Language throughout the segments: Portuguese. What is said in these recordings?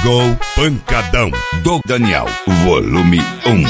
Chegou Pancadão do Daniel, volume 1.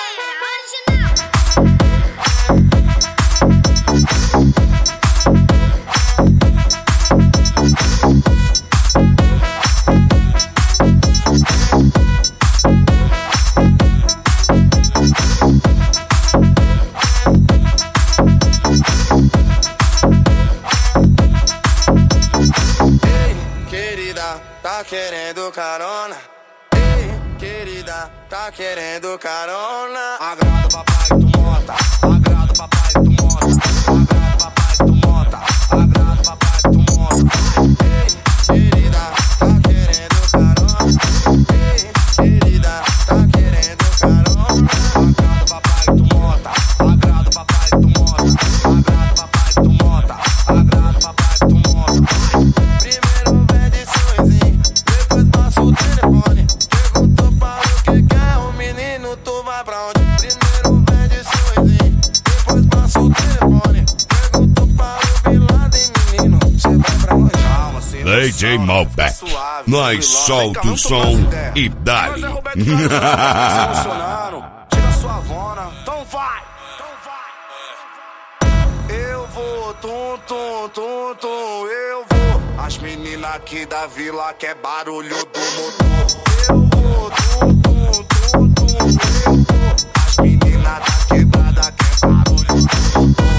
Tá querendo carona? Ei, querida, tá querendo carona? Agrada papai que tu monta, agrada papai que tu monta, agrada papai que tu monta, agrada papai que tu monta. Ei, querida, tá querendo carona? Ei, querida, tá querendo carona? Agrada papai que tu monta, agrada papai que tu monta, agrada papai que tu monta, agrada papai que tu monta. Primeiro pede sorrisinho, depois passa o telefone. Perguntou para o que quer o menino, tu vai pra onde? Primeiro pede sorrisinho, depois passa o telefone. Perguntou para o Bin Laden, menino, cê vai pra onde? Calma, sem DJ Malbec, nós solta o som e dá-lhe. Tira sua vona, então vai. Eu vou, tum, tum, tum, tum, eu vou. As meninas aqui da vila quer barulho do motor. Eu vou, tum, tum, tum, tum, eu vou. As meninas da quebrada quer barulho do motor.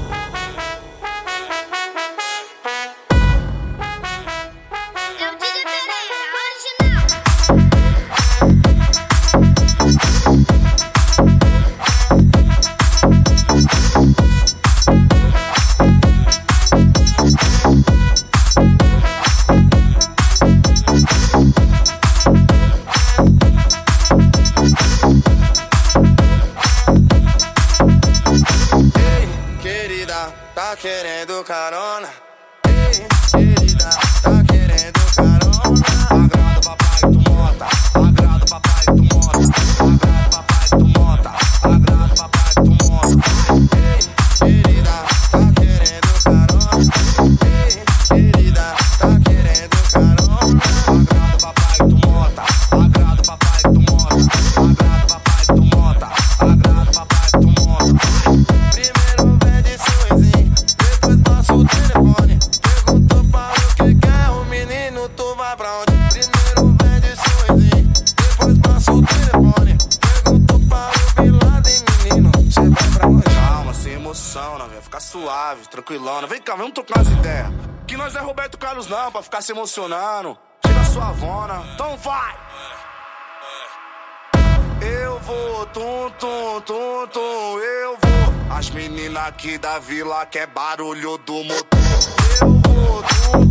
Tá querendo carona? Ei, querida, tá querendo carona? Agrada papai que tu monta, agrada papai que tu monta, agrada papai que tu monta, agrada papai que tu monta. Ei, querida, tá querendo carona? Ei, querida, tá querendo carona? Agrada papai que tu monta, agrada papai que tu monta, agrada papai que tu monta, agrada papai que tu monta. Primeiro pede sorrisinho, depois passa o telefone. Perguntou para o que quer o menino, tu vai pra onde? Primeiro pede sorrisinho, depois passa o telefone. Perguntou para o Bin Laden, menino, cê vai pra onde? Calma, sem emoção, não, vai ficar suave, tranquilão. Vem cá, vamos trocar as ideias. Que nós não é Roberto Carlos não, pra ficar se emocionando. Tira sua vona, então vai. Eu vou, tum, tum, tum, tum, eu vou. As meninas aqui da vila quer barulho do motor. Eu vou, tum,